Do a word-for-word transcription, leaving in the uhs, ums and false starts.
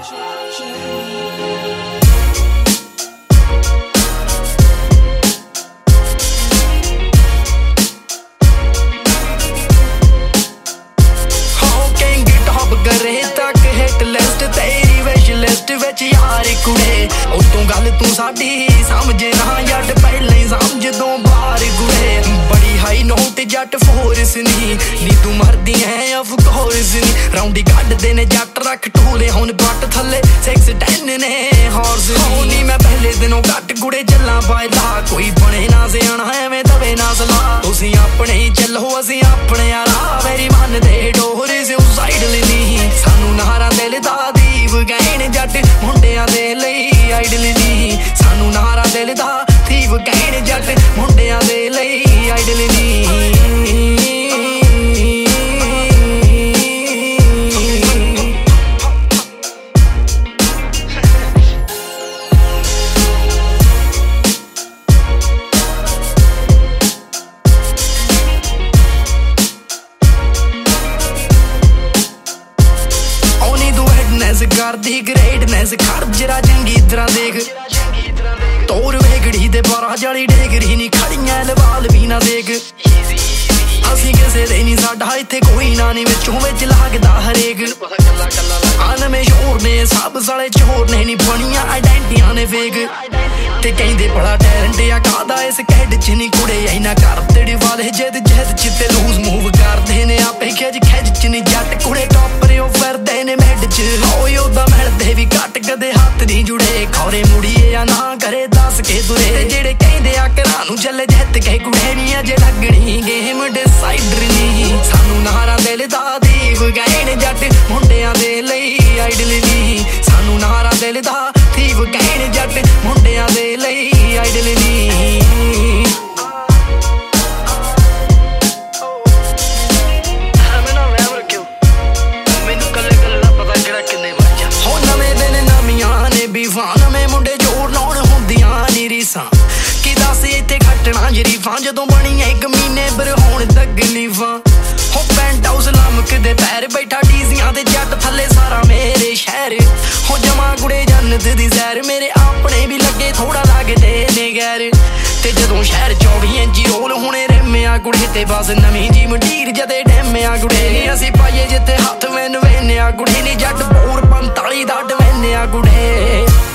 यार कुड़े उतों गल तू साडी समझे ना जट पहले समझ दो बार कुड़े बड़ी हाई नोट जट फोर्स नी नी तू मरदी है ऑफ कोर्स नी राउंडी कड्डदे ने जट रख टूले हुन बट थले सिक्स टेन ने हॉर्स नी मैं पहले दिनों घट कुड़े चला पायदा कोई बने ना सियाना एवें दवे ना सला तुसी अपने ही चलो असी अपने यारा मेरी मन दे डोर सुसाइड नी सानू नारा दिल दा दीव गैन जट मुंडियां दे लई आइडल नी सानू नारा दिल दा दीव गैन जट मुंडियां दे लई आइडल नी करदी ग्रेटनेस खर्जरा चंगी तरह देख तोर वेगड़ी दे बारह जाली डेगरी नी खड़ियां लवाल भी ना देख असी किसे दे नी साडा इत्थे कोई ना नी विचों विच लगदा हरेक आन में शोर ने सब साले चोर ने नी बनियां आइडेंटिटियां ने फेक ते कहंदे बड़ा टैलेंट आ कादा इस कैड च नी कुड़े इना कर तेरे वाले जद जद चिते लूज मूव करदे ने आपे खिच खिच च नी जट कुड़े टॉपर ओ फिरदे ने मैड च होए ओदा मिलदे भी घट कदे हाथ नी जुड़े खौरे मुड़िए या ना करे दस के दुरे जेड़े कहंदे आ घरां नू चले जित के कुड़े नी अजे लगणी गेम डिसाइडर नी सानू नारा दिल दा दीव गैन जट मुंडियां दे लई आइडल नी सानू नारा दिल दा दीव गैन जट मुंडियां दे लई आइडल नी नवे मुंडे जोर लाउण हुंदियां नी रीसां कि दस इत्थे खट्टना जरीफां जदों बनी इक महीने पर होण तकलीफां हो पेंट हाउस लमकदे पैर बैठा डीजियां ते जट थल्ले सारा मेरे शहर हो जमा कुड़े जन्नत दी सैर मेरे अपने भी लगे थोड़ा लगदे ने गैर ते जदों शहर चौबी इंची रोल होने रेमिया कुड़े ते बस नवीं जी मंडीर जदे डेमिया कुड़े असी पाइए जिथे हत्थ मैन वेनिया कुड़े नी जट बोर पंताली दा डवेनिया कुड़े।